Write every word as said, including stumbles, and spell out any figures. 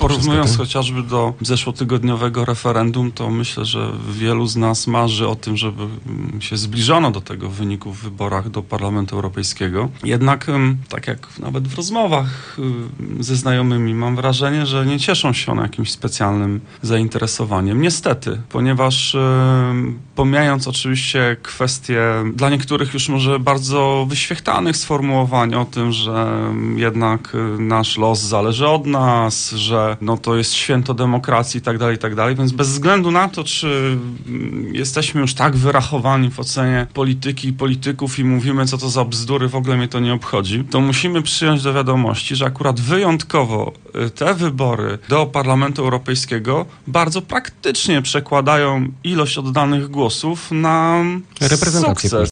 porównując niestety. chociażby do zeszłotygodniowego referendum, to myślę, że wielu z nas marzy o tym, żeby się zbliżono do tego wyniku w wyborach do Parlamentu Europejskiego. Jednak, tak jak nawet w rozmowach ze znajomymi, mam wrażenie, że nie cieszą się one jakimś specjalnym zainteresowaniem. Niestety, ponieważ pomijając oczywiście kwestie dla niektórych już może bardzo wyświechtanych sformułowań o tym, że jednak nasz los zależy od nas, że no to jest święto demokracji i tak dalej, i tak dalej, więc bez względu na to, czy jesteśmy już tak wyrachowani w ocenie polityki i polityków i mówimy, co to za bzdury, w ogóle mnie to nie obchodzi, to musimy przyjąć do wiadomości, że akurat wyjątkowo te wybory do Parlamentu Europejskiego bardzo praktycznie przekładają ilość oddanych głosów na Reprezentację sukces.